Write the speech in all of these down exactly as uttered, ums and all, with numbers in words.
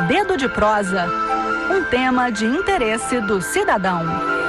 Dedo de Prosa, um tema de interesse do cidadão.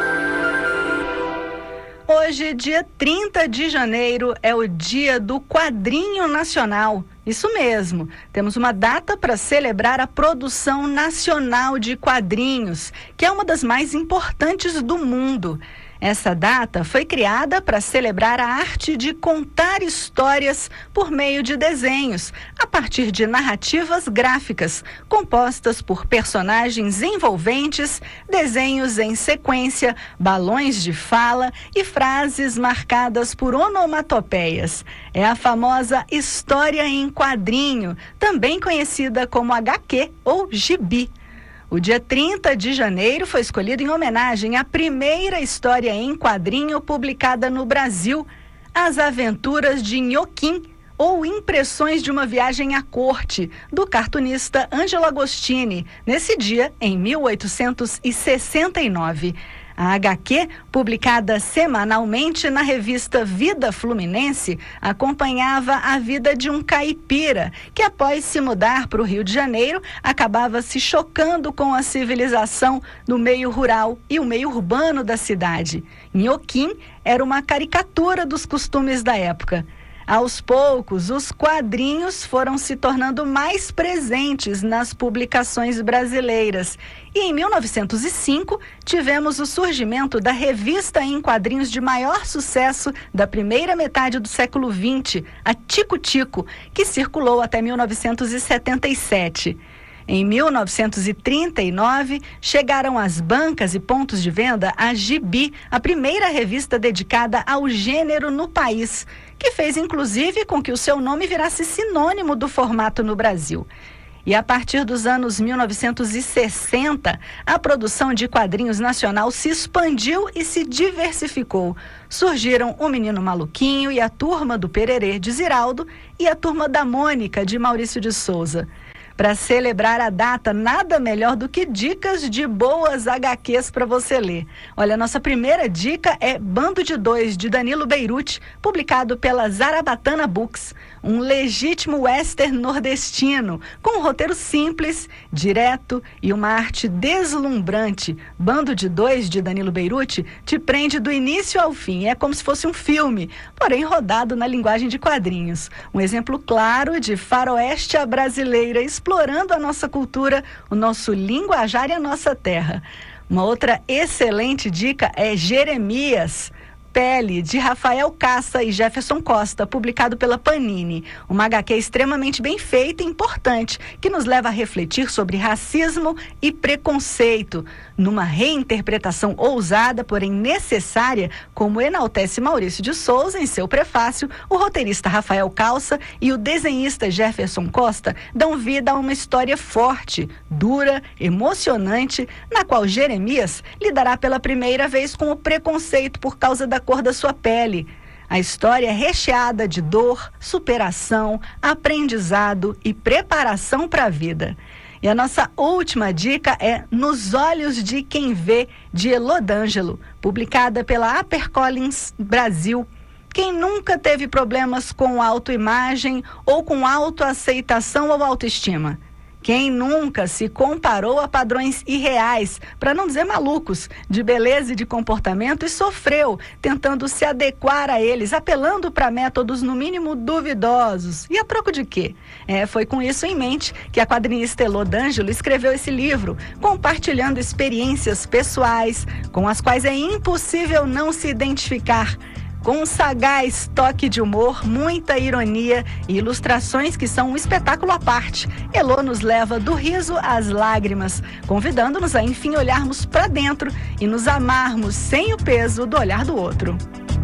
Hoje, dia trinta de janeiro, é o dia do Quadrinho Nacional. Isso mesmo, temos uma data para celebrar a produção nacional de quadrinhos, que é uma das mais importantes do mundo. Essa data foi criada para celebrar a arte de contar histórias por meio de desenhos, a partir de narrativas gráficas, compostas por personagens envolventes, desenhos em sequência, balões de fala e frases marcadas por onomatopeias. É a famosa história em quadrinho, também conhecida como agá quê ou gibi. O dia trinta de janeiro foi escolhido em homenagem à primeira história em quadrinho publicada no Brasil, As Aventuras de Nhoquim, ou Impressões de uma Viagem à Corte, do cartunista Ângelo Agostini, nesse dia, em mil oitocentos e sessenta e nove. A agá quê, publicada semanalmente na revista Vida Fluminense, acompanhava a vida de um caipira que, após se mudar para o Rio de Janeiro, acabava se chocando com a civilização no meio rural e o meio urbano da cidade. Nhoquim era uma caricatura dos costumes da época. Aos poucos, os quadrinhos foram se tornando mais presentes nas publicações brasileiras. E em mil novecentos e cinco, tivemos o surgimento da revista em quadrinhos de maior sucesso da primeira metade do século vinte, a Tico Tico, que circulou até mil novecentos e setenta e sete. Em mil novecentos e trinta e nove, chegaram às bancas e pontos de venda a Gibi, a primeira revista dedicada ao gênero no país, que fez inclusive com que o seu nome virasse sinônimo do formato no Brasil. E a partir dos anos mil novecentos e sessenta, a produção de quadrinhos nacional se expandiu e se diversificou. Surgiram o Menino Maluquinho e a Turma do Pererê, de Ziraldo, e a Turma da Mônica, de Maurício de Souza. Para celebrar a data, nada melhor do que dicas de boas agá quês para você ler. Olha, a nossa primeira dica é Bando de Dois, de Danilo Beirute, publicado pela Zarabatana Books. Um legítimo western nordestino, com um roteiro simples, direto e uma arte deslumbrante. Bando de Dois, de Danilo Beirute, te prende do início ao fim. É como se fosse um filme, porém rodado na linguagem de quadrinhos. Um exemplo claro de faroeste à brasileira, explorando a nossa cultura, o nosso linguajar e a nossa terra. Uma outra excelente dica é Jeremias, Pele, de Rafael Cassa e Jefferson Costa, publicado pela Panini. Uma agá quê extremamente bem feita e importante, que nos leva a refletir sobre racismo e preconceito, numa reinterpretação ousada, porém necessária, como enaltece Maurício de Souza em seu prefácio. O roteirista Rafael Cassa e o desenhista Jefferson Costa dão vida a uma história forte, dura, emocionante, na qual Jeremias lidará pela primeira vez com o preconceito por causa da cor da sua pele. A história é recheada de dor, superação, aprendizado e preparação para a vida. E a nossa última dica é Nos Olhos de Quem Vê, de Elô D'Angelo, publicada pela HarperCollins Brasil. Quem nunca teve problemas com autoimagem ou com autoaceitação ou autoestima? Quem nunca se comparou a padrões irreais, para não dizer malucos, de beleza e de comportamento e sofreu, tentando se adequar a eles, apelando para métodos no mínimo duvidosos? E a troco de quê? É, foi com isso em mente que a quadrinista Elô D'Angelo escreveu esse livro, compartilhando experiências pessoais com as quais é impossível não se identificar. Com um sagaz toque de humor, muita ironia e ilustrações que são um espetáculo à parte, Elô nos leva do riso às lágrimas, convidando-nos a enfim olharmos para dentro e nos amarmos sem o peso do olhar do outro.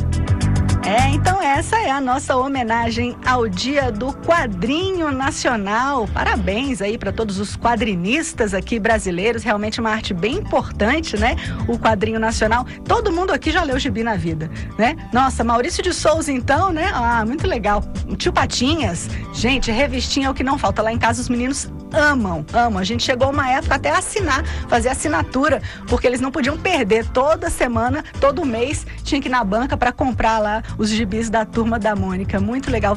É, então essa é a nossa homenagem ao Dia do Quadrinho Nacional. Parabéns aí para todos os quadrinistas aqui brasileiros, realmente uma arte bem importante, né? O quadrinho nacional. Todo mundo aqui já leu gibi na vida, né? Nossa, Maurício de Souza então, né? Ah, muito legal. O Tio Patinhas, gente, revistinha é o que não falta. Lá em casa os meninos amam, amam. A gente chegou uma época até a assinar, fazer assinatura, porque eles não podiam perder. Toda semana, todo mês, tinha que ir na banca para comprar lá os gibis da Turma da Mônica. Muito legal.